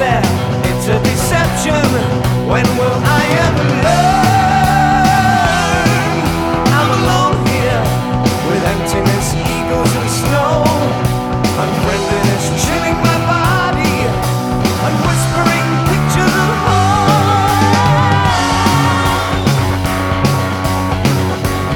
despair. It's a deception. When will I ever learn?